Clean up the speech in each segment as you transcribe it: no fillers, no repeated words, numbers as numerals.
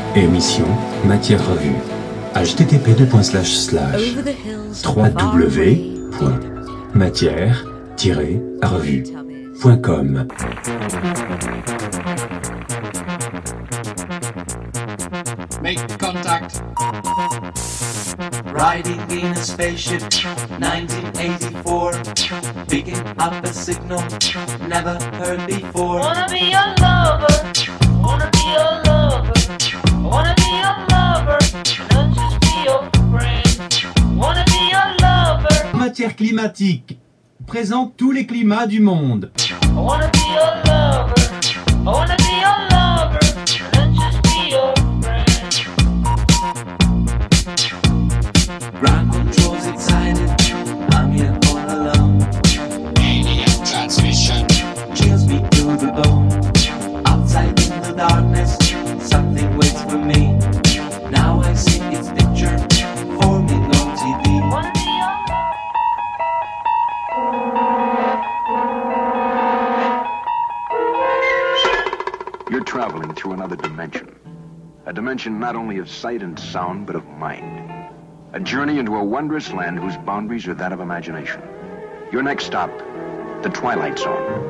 Émission Matière Revue. http://www.matière-revue.com. Make contact. Riding in a spaceship, 1984. Picking up a signal, never heard before. Wanna be your lover, wanna be your lover, wanna be your lover, not just be your friend. Wanna be your lover. Matière climatique présente tous les climats du monde. Wanna be your lover, wanna be your lover, not just be your friend. Ground control's excited, I'm here all alone. Alien transmission. Chills me to the bone. Outside in the darkness, something waits for me. Now I see its picture, forming on TV. Wanna be your You're traveling through another dimension. A dimension not only of sight and sound, but of mind. A journey into a wondrous land whose boundaries are that of imagination. Your next stop, the Twilight Zone.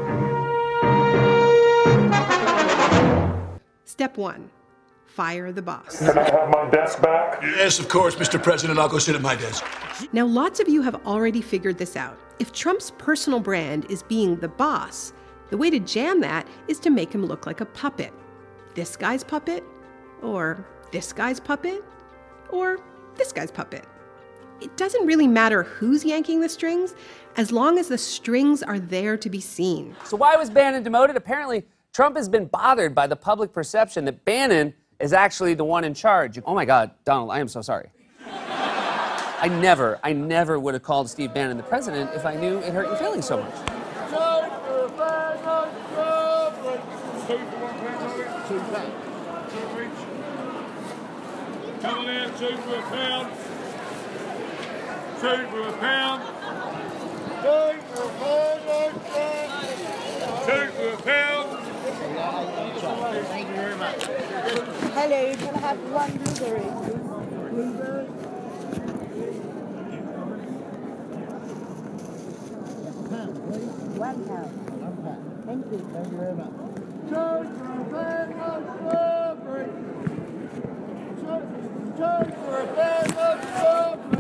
Step 1. Fire the boss. Can I have my desk back? Yes, of course, Mr. President. I'll go sit at my desk. Now, lots of you have already figured this out. If Trump's personal brand is being the boss, the way to jam that is to make him look like a puppet. This guy's puppet, or this guy's puppet, or this guy's puppet. It doesn't really matter who's yanking the strings, as long as the strings are there to be seen. So why was Bannon demoted? Apparently, Trump has been bothered by the public perception that Bannon is actually the one in charge. Oh my God, Donald, I am so sorry. I never would have called Steve Bannon the president if I knew it hurt your feelings so much. Coming in, 2 for a pound. 2 for a pound. 2 for a pound. 2 for a pound. Thank you very much. Hello, can I have one blueberry? Blueberry? £1, please. £1. Thank you. Thank you very much. 2 for a bag of strawberry. 2 for a bag of strawberry.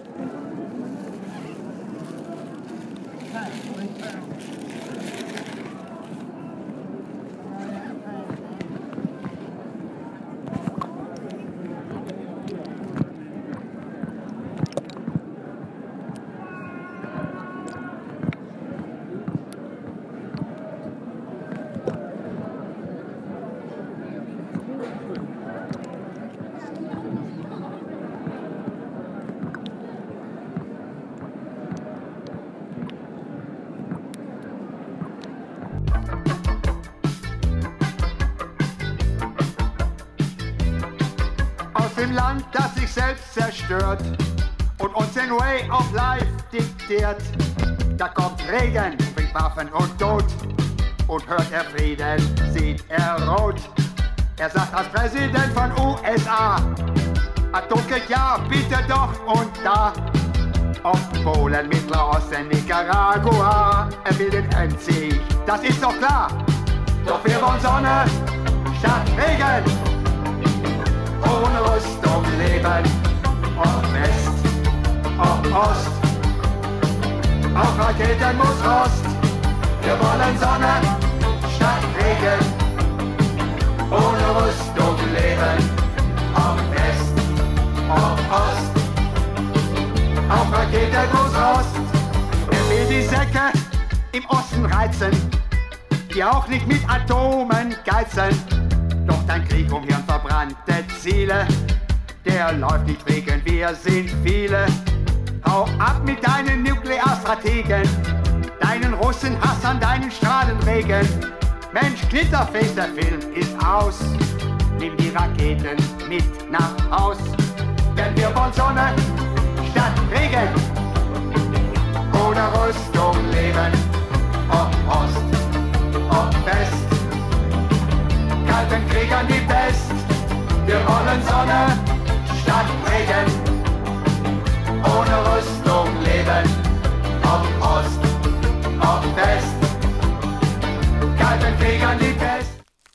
Aus dem Land, das sich selbst zerstört und uns den Way of Life diktiert. Da kommt Regen, bringt Waffen und Tod und hört er Frieden, sieht er rot. Er sagt als Präsident von USA, Atomkrieg ja, bitte doch und da. Auf Polen, Mittlerosten, Nicaragua, er will den Endsieg, das ist doch klar. Doch wir wollen Sonne statt Regen. Ohne Rüstung leben, ob West, ob Ost, auf Raketen muss Rost. Wir wollen Sonne statt Regen, ohne Rüstung leben, ob West, ob Ost, auf Raketen muss Rost. Er will die Säcke im Osten reizen, die auch nicht mit Atomen geizen. Doch dein Krieg um hirnverbrannte Ziele, der läuft nicht wegen wir sind viele. Hau ab mit deinen Nuklearstrategen, deinen Russenhass an deinen Strahlenregen. Mensch, Knitterfest, der Film ist aus. Nimm die Raketen mit nach Haus. Denn wir wollen Sonne statt Regen. Ohne Rüstung leben, ob Ost, ob West. Kalten Krieg an die Pest. Wir wollen wollen Sonne statt Regen, ohne Rüstung leben, ob Ost, ob West, kalten Kriegern die Pest.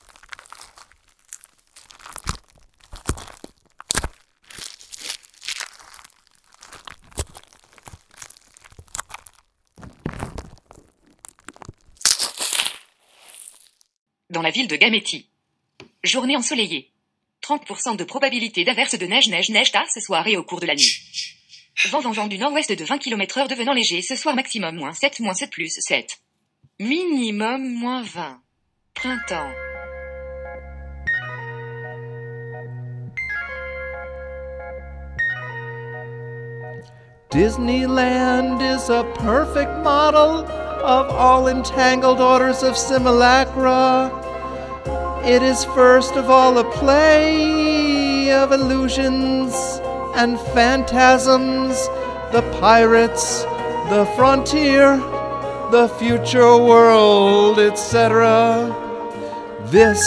Dans la ville de Gametti. Journée ensoleillée. 30% de probabilité d'averse de neige tard ce soir et au cours de la nuit. Vent du nord-ouest de 20 km/h devenant léger ce soir maximum -7 plus 7. Minimum -20. Printemps. Disneyland is a perfect model of all entangled orders of simulacra. It is first of all a play of illusions and phantasms, the pirates, the frontier, the future world, etc. This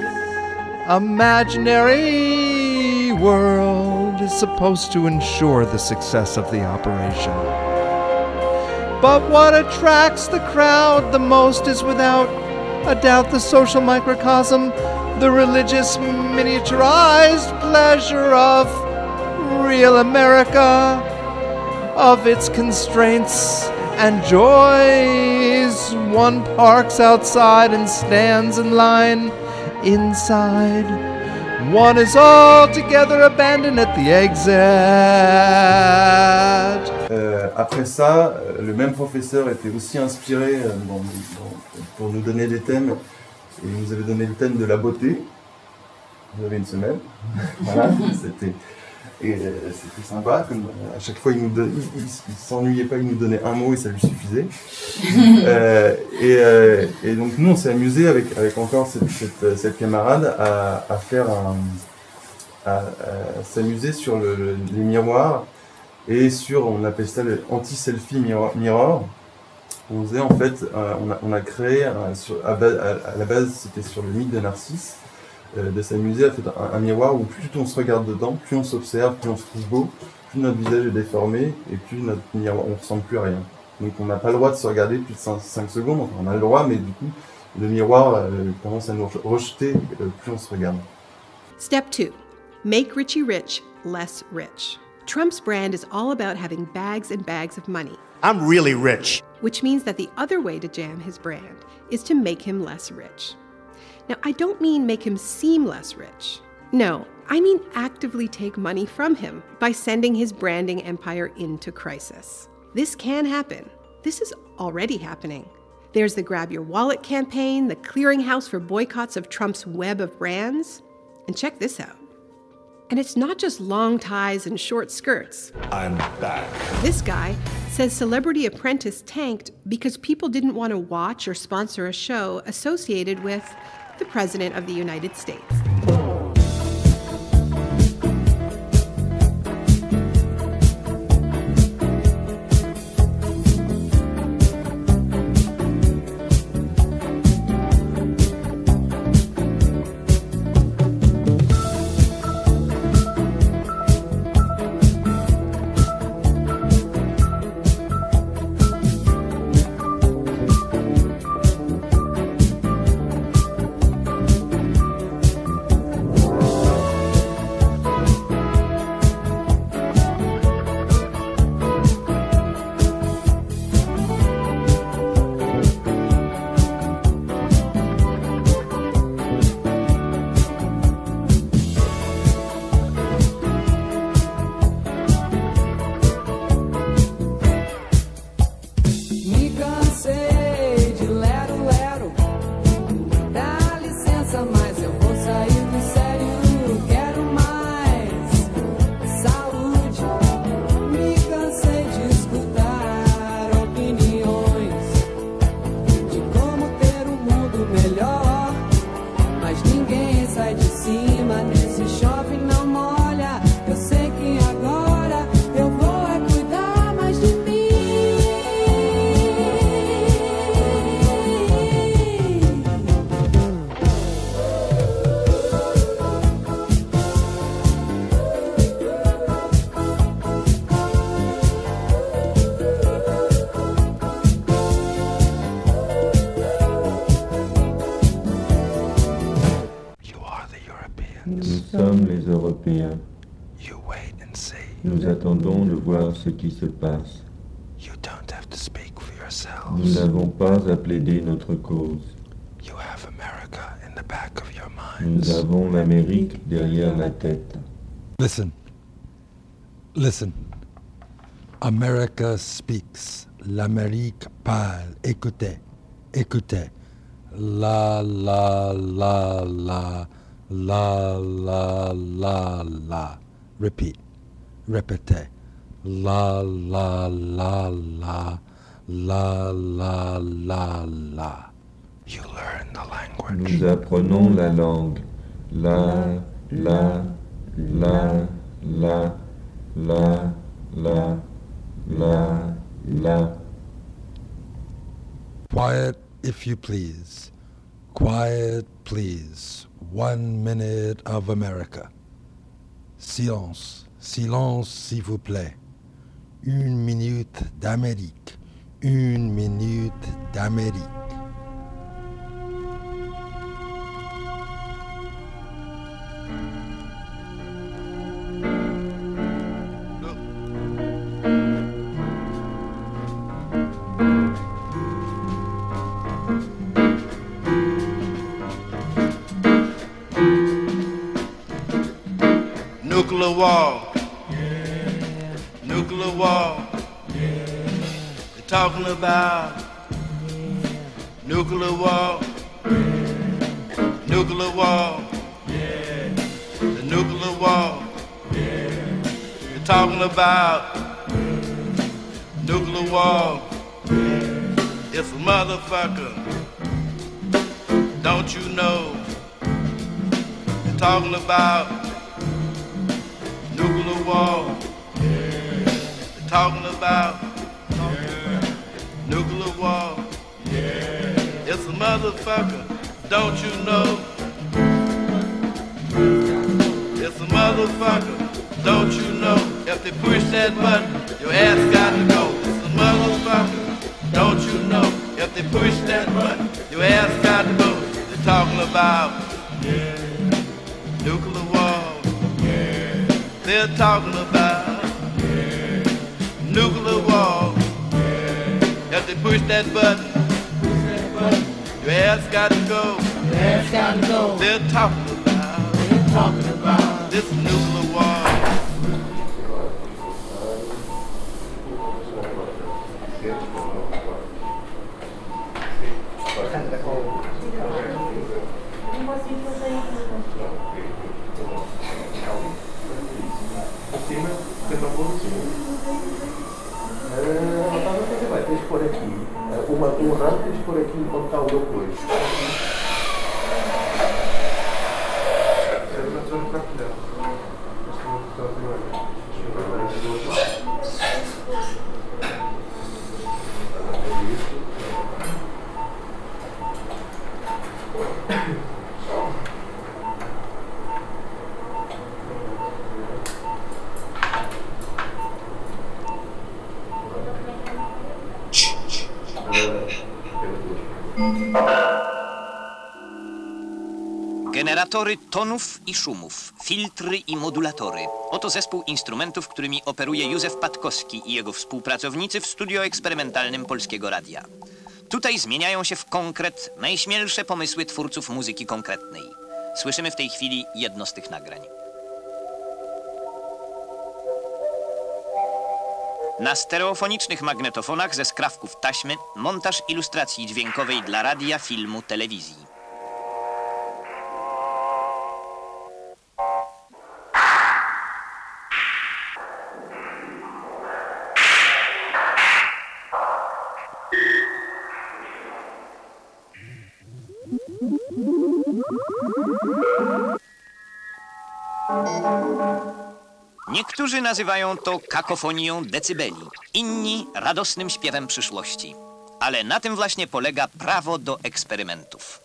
imaginary world is supposed to ensure the success of the operation. But what attracts the crowd the most is without a doubt the social microcosm, the religious miniaturized pleasure of real America, of its constraints and joys. One parks outside and stands in line inside. One is altogether abandoned at the exit. Après ça, le même professeur était aussi inspiré pour nous donner des thèmes. Et il nous avait donné le thème de la beauté. Vous avez une semaine. Voilà, c'était sympa. Comme, à chaque fois, il s'ennuyait pas, il nous donnait un mot et ça lui suffisait. Et donc nous, on s'est amusé avec encore cette camarade à faire à s'amuser sur les miroirs et sur, on appelle ça le anti-selfie mirror. On faisait en fait, on a créé, à la base c'était sur le mythe de Narcisse, de s'amuser à faire un miroir où plus on se regarde dedans, plus on s'observe, plus on se trouve beau, plus notre visage est déformé et plus notre miroir, on ressemble plus à rien. Donc on n'a pas le droit de se regarder plus de 5 secondes, enfin, on a le droit, mais du coup le miroir commence à nous rejeter plus on se regarde. Step 2. Make Richie rich, less rich. Trump's brand is all about having bags and bags of money. I'm really rich. Which means that the other way to jam his brand is to make him less rich. Now, I don't mean make him seem less rich. No, I mean actively take money from him by sending his branding empire into crisis. This can happen. This is already happening. There's the Grab Your Wallet campaign, the clearinghouse for boycotts of Trump's web of brands. And check this out. And it's not just long ties and short skirts. I'm back. This guy says Celebrity Apprentice tanked because people didn't want to watch or sponsor a show associated with the President of the United States. sommes les Européens. Nous attendons de voir ce qui se passe. Nous n'avons pas à plaider notre cause. Nous avons l'Amérique derrière la tête. Listen. Listen. America speaks. L'Amérique parle. Écoutez. Écoutez. La la la la la la la la. Repeat. Répétez. La la la la la la la la. You learn the language. Nous apprenons la langue. La, la, la, la, la, la, la, la. Quiet, if you please. Quiet, please. 1 minute of America. Silence. Silence, s'il vous plaît. 1 minute d'Amérique. 1 minute d'Amérique. Nuclear war. Nuclear war. They're talking about nuclear war. Nuclear war. The nuclear war. They're talking about nuclear war. It's a motherfucker. Don't you know? They're talking about nuclear war. They're talking about nuclear war. It's a motherfucker, don't you know? It's a motherfucker, don't you know? If they push that button, your ass got to go. It's a motherfucker, don't you know? If they push that button, your ass got to go. They're talking about nuclear war. They're talking about nuclear war. If they push that button, your ass got to go. They're talking about this nuclear war. Você vai ter que pôr aqui um ramo, tem que pôr aqui enquanto está o meu coiso. Generatory tonów i szumów, filtry i modulatory. Oto zespół instrumentów, którymi operuje Józef Patkowski i jego współpracownicy w studio eksperymentalnym Polskiego Radia. Tutaj zmieniają się w konkret najśmielsze pomysły twórców muzyki konkretnej. Słyszymy w tej chwili jedno z tych nagrań. Na stereofonicznych magnetofonach ze skrawków taśmy montaż ilustracji dźwiękowej dla radia, filmu, telewizji. Niektórzy nazywają to kakofonią decybeli, inni radosnym śpiewem przyszłości. Ale na tym właśnie polega prawo do eksperymentów.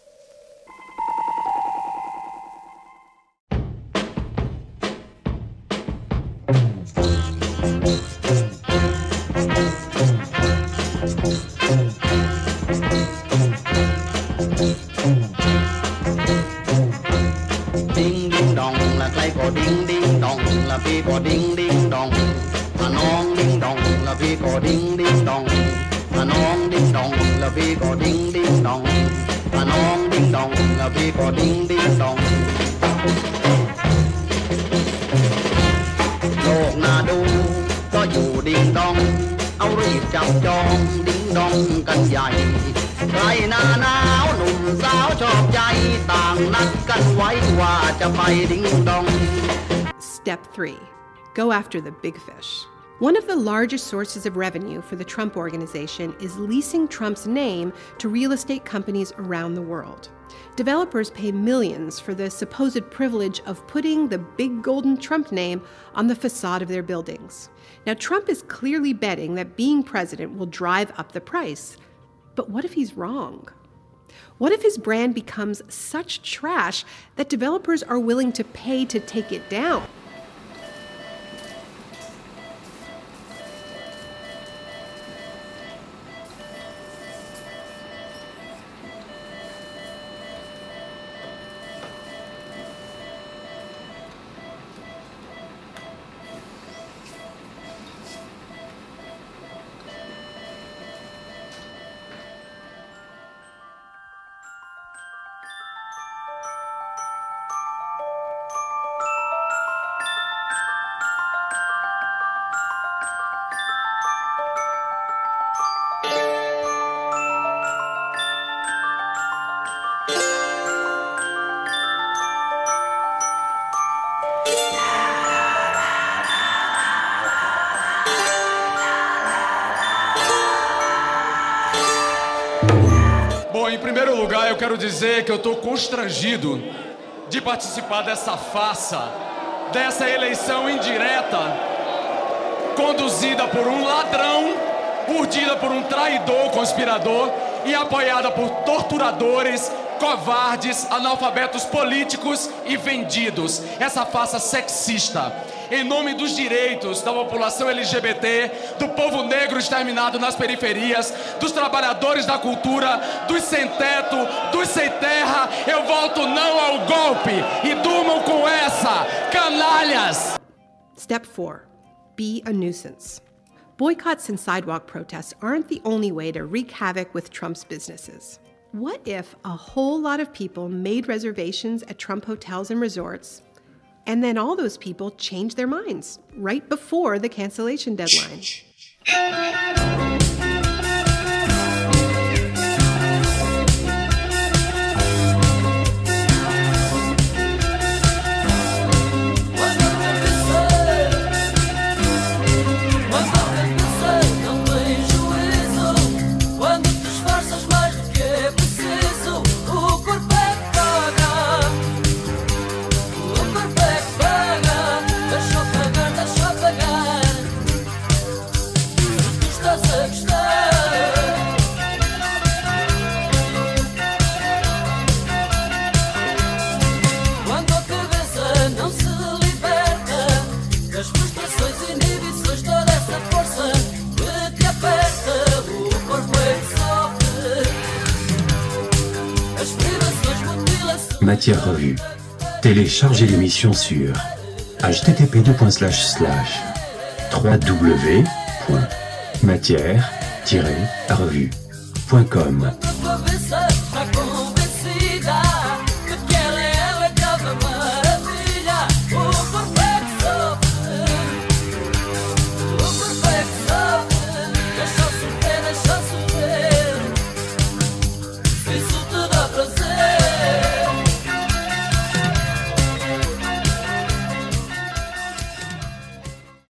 Ding ding dong, la clay có đinh đinh đong là vì có đinh đinh đong. Non đinh đong là vì có đinh đinh đong. Non đinh đong là vì có đinh đinh đong. Non đinh đong là vì có đinh đinh đong.โลกน่าดูก็อยู่ดิ้งดองเอารีบจับจองดิ้งดองกันใหญ่ใครหน้าหนาวหนุ่มสาวชอบใจต่างนัดกันไว้ว่าจะไปดิ้งดอง Step 3. Go after the big fish. One of the largest sources of revenue for the Trump Organization is leasing Trump's name to real estate companies around the world. Developers pay millions for the supposed privilege of putting the big golden Trump name on the facade of their buildings. Now, Trump is clearly betting that being president will drive up the price. But what if he's wrong? What if his brand becomes such trash that developers are willing to pay to take it down? Bom, em primeiro lugar, eu quero dizer que eu estou constrangido de participar dessa farsa, dessa eleição indireta, conduzida por um ladrão, urdida por um traidor, conspirador e apoiada por torturadores, covardes, analfabetos políticos e vendidos. Essa farsa sexista, em nome dos direitos da população LGBT, do povo negro exterminado nas periferias, dos trabalhadores da cultura, dos sem teto, dos sem terra, eu voto não ao golpe e durmam com essa, canalhas! Step 4. Be a nuisance. Boycotts and sidewalk protests aren't the only way to wreak havoc with Trump's businesses. What if a whole lot of people made reservations at Trump hotels and resorts, and then all those people changed their minds right before the cancellation deadline? Matière revue. Téléchargez l'émission sur http://www.matière-revue.com